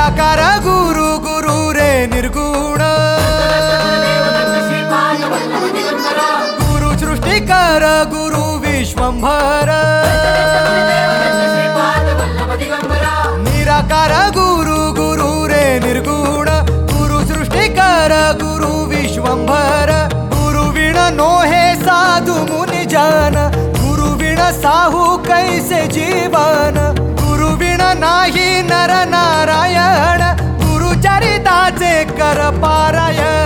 निराकार गुरु गुरु रे निर्गुण गुरु सृष्टिकर गुरु विश्वंभर निराकार गुरु गुरु रे निर्गुण गुरु सृष्टिकर गुरु विश्वंभर गुरु विण नोहे साधु मुनि जन गुरु विण साहू कैसे जीवन गुरु विण नाही नर नारायण गुरु चरिताचे कर पारायण